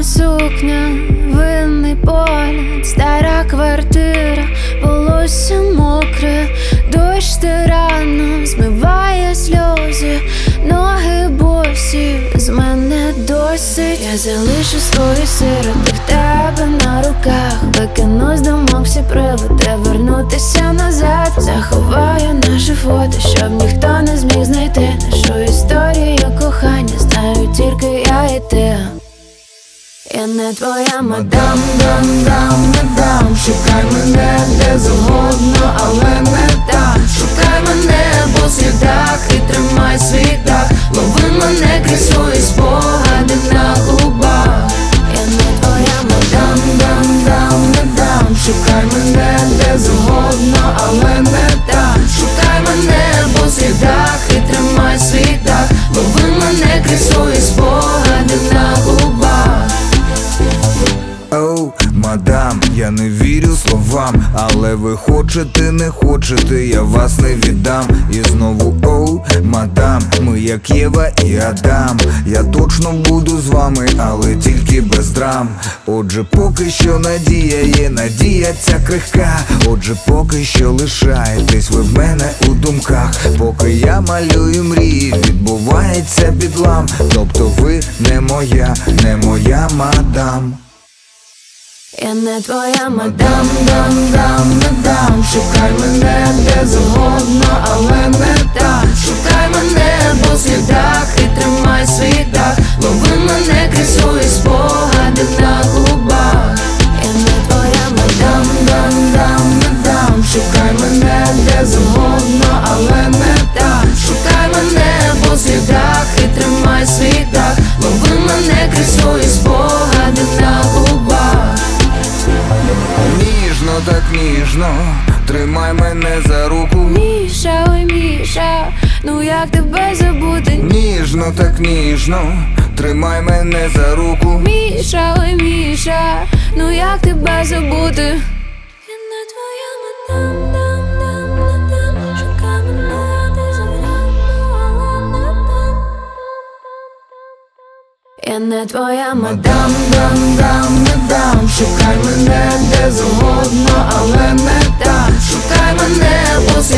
Чорна сукня, винний погляд, стара квартира, волосся мокре, дощ тирано змиває сльози, ноги босі, з мене досить. Я залишу свої сироти в тебе на руках, викину з думок всі приводи, вернутися назад. Заховаю наше фото, щоб ніхто не зміг знайти нашу історію кохання, знаю тільки я і ти. Я не твоя мадам, не дам. Шукай мене де завгодно, але не там. Шукай мене по слідах і тримай свій дах. Лови мене крізь свої спогади на губах. Я не твоя мадам, не дам. Шукай мене де завгодно, але не там. Шукай мене по слідах і тримай свій дах. Лови мене крізь свої спогади на губах. Оу, мадам, я не вірю словам, але ви хочете, не хочете, я вас не віддам. І знову оу, мадам, ми як Єва і Адам. Я точно буду з вами, але тільки без драм. Отже, поки що надія є, надія ця крихка. Отже, поки що лишаєтесь ви в мене у думках. Поки я малюю мрії, відбувається підлам. Тобто ви не моя мадам. Я не твоя мадам, не дам. Шукай мене де завгодно, але не там. Шукай мене по слідах і тримай свій дах. Лови мене крізь свої спогади на губах. Я не твоя мадам, не дам. Шукай мене де завгодно, але не там. Шукай мене по слідах і тримай свій дах. Лови мене крізь свої спогади на губах. Ніжно, так ніжно, тримай мене за руку. Міша, ой Міша, ну як тебе забути? Ніжно, так ніжно, тримай мене за руку. Міша, ой Міша, ну як тебе забути? Я не твоя мадам, шукай мене де завгодно, але не там. Я не твоя мадам, не дам. Шукай мене де завгодно, але не там. Шукай мене по